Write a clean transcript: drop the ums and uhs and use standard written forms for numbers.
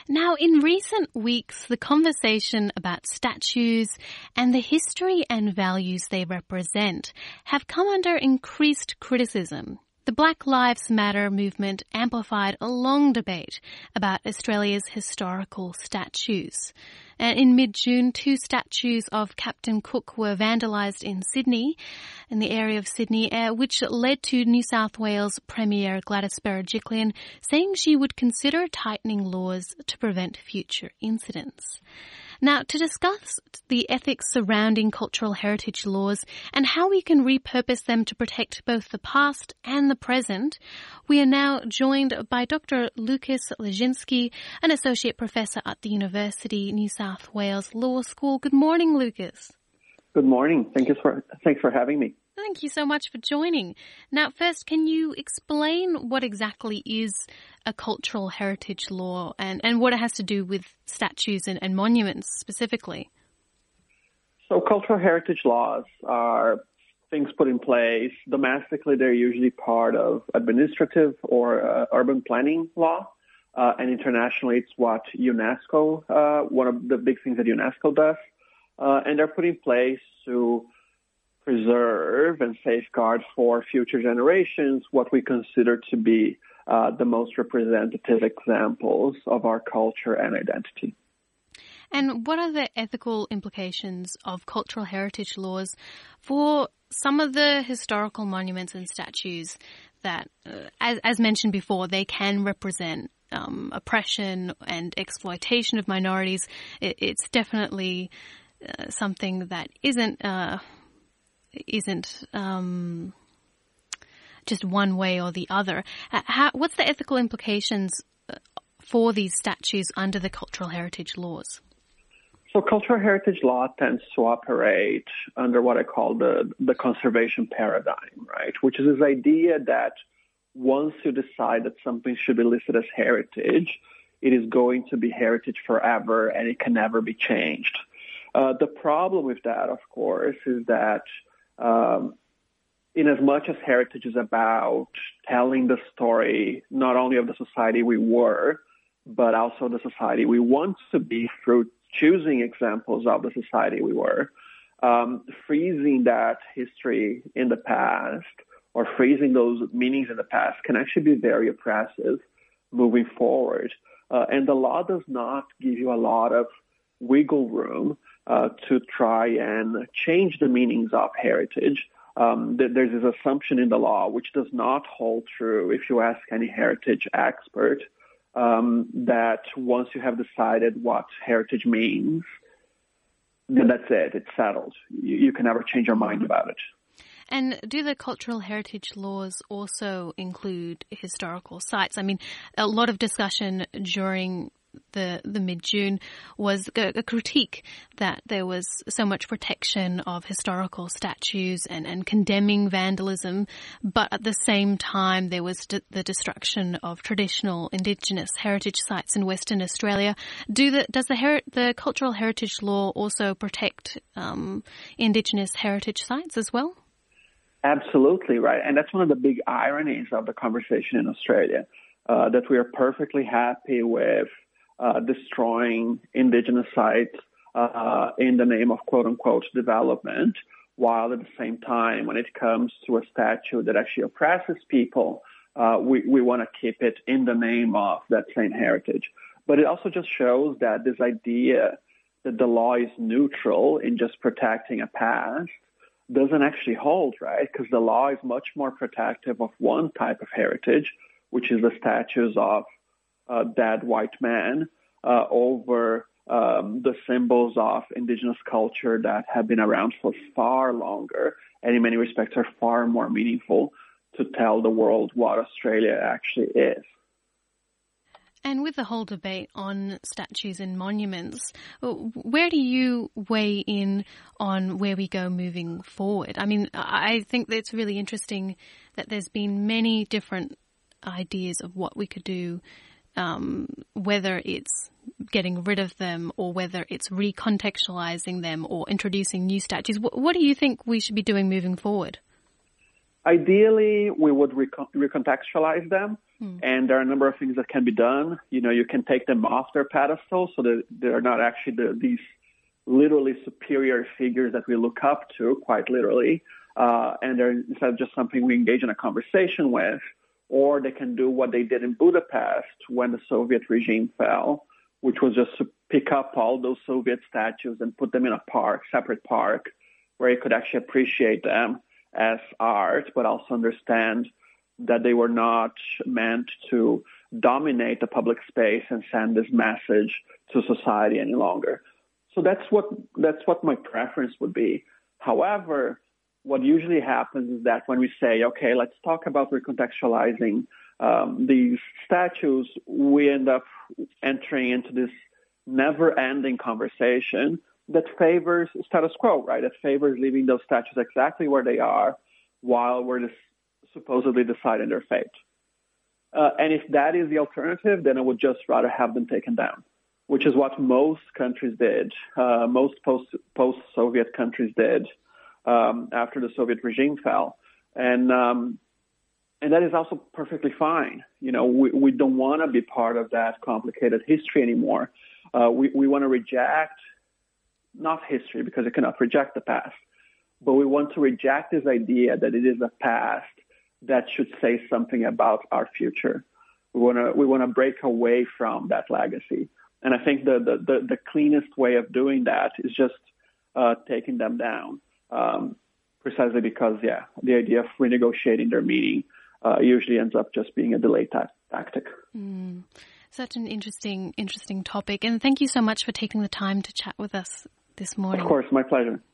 Now, in recent weeks, the conversation about statues and the history and values they represent have come under increased criticism. The Black Lives Matter movement amplified a long debate about Australia's historical statues. And in mid-June, 2 statues of Captain Cook were vandalised in Sydney, in the area of Sydney, which led to New South Wales Premier Gladys Berejiklian saying she would consider tightening laws to prevent future incidents. Now, to discuss the ethics surrounding cultural heritage laws and how we can repurpose them to protect both the past and the present, we are now joined by Dr. Lucas Lezinski, an Associate Professor at the University New South Wales Law School. Good morning, Lucas. Good morning. Thanks for having me. Thank you so much for joining. Now, first, can you explain what exactly is a cultural heritage law and what it has to do with statues and monuments specifically? So cultural heritage laws are things put in place. Domestically, they're usually part of administrative or urban planning law. And internationally, it's what UNESCO, one of the big things that UNESCO does. And they're put in place to preserve and safeguard for future generations what we consider to be the most representative examples of our culture and identity. And what are the ethical implications of cultural heritage laws for some of the historical monuments and statues that, as mentioned before, they can represent oppression and exploitation of minorities? It's definitely something that isn't just one way or the other. What's the ethical implications for these statues under the cultural heritage laws? So cultural heritage law tends to operate under what I call the conservation paradigm, right? Which is this idea that once you decide that something should be listed as heritage, it is going to be heritage forever and it can never be changed. The problem with that, of course, is that in as much as heritage is about telling the story not only of the society we were, but also the society we want to be through choosing examples of the society we were, freezing that history in the past or freezing those meanings in the past can actually be very oppressive moving forward. And the law does not give you a lot of wiggle room to try and change the meanings of heritage. There's this assumption in the law, which does not hold true if you ask any heritage expert, that once you have decided what heritage means, then that's it. It's settled. You can never change your mind about it. And do the cultural heritage laws also include historical sites? I mean, a lot of discussion during the mid-June was a critique that there was so much protection of historical statues and condemning vandalism, but at the same time there was the destruction of traditional Indigenous heritage sites in Western Australia. Does the cultural heritage law also protect Indigenous heritage sites as well? Absolutely, right. And that's one of the big ironies of the conversation in Australia, that we are perfectly happy with destroying Indigenous sites in the name of quote-unquote development, while at the same time, when it comes to a statue that actually oppresses people, we want to keep it in the name of that same heritage. But it also just shows that this idea that the law is neutral in just protecting a past doesn't actually hold, right? Because the law is much more protective of one type of heritage, which is the statues of dead white men, over the symbols of Indigenous culture that have been around for far longer and in many respects are far more meaningful to tell the world what Australia actually is. And with the whole debate on statues and monuments, where do you weigh in on where we go moving forward? I mean, I think that it's really interesting that there's been many different ideas of what we could do, whether it's getting rid of them or whether it's recontextualizing them or introducing new statues. What do you think we should be doing moving forward? Ideally, we would recontextualize them. And there are a number of things that can be done. You can take them off their pedestal so that they're not actually these literally superior figures that we look up to, quite literally, and they're instead just something we engage in a conversation with. Or they can do what they did in Budapest when the Soviet regime fell, which was just to pick up all those Soviet statues and put them in a separate park, where you could actually appreciate them as art, but also understand that they were not meant to dominate the public space and send this message to society any longer. So that's what my preference would be. However, what usually happens is that when we say, okay, let's talk about recontextualizing these statues, we end up entering into this never-ending conversation that favors status quo, right? That favors leaving those statues exactly where they are while we're supposedly deciding their fate. And if that is the alternative, then I would just rather have them taken down, which is what most countries did, most post-Soviet countries did after the Soviet regime fell. And that is also perfectly fine. We don't want to be part of that complicated history anymore. We want to reject, not history, because you cannot reject the past, but we want to reject this idea that it is a past that should say something about our future. We want to break away from that legacy. And I think the cleanest way of doing that is just taking them down, precisely because, the idea of renegotiating their meaning usually ends up just being a delay tactic. Such an interesting topic. And thank you so much for taking the time to chat with us this morning. Of course, my pleasure.